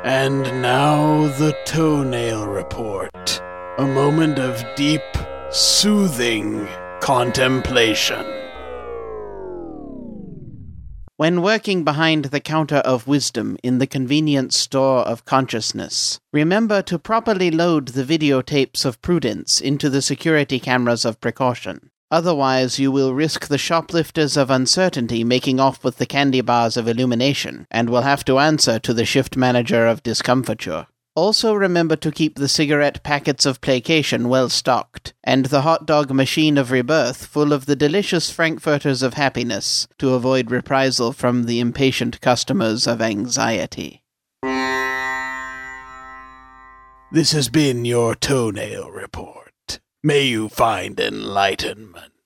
And now the Toenail Report. A moment of deep, soothing contemplation. When working behind the counter of wisdom in the convenience store of consciousness, remember to properly load the videotapes of prudence into the security cameras of precaution. Otherwise, you will risk the shoplifters of uncertainty making off with the candy bars of illumination, and will have to answer to the shift manager of discomfiture. Also remember to keep the cigarette packets of placation well stocked, and the hot dog machine of rebirth full of the delicious frankfurters of happiness, to avoid reprisal from the impatient customers of anxiety. This has been your Toenail Report. May you find enlightenment.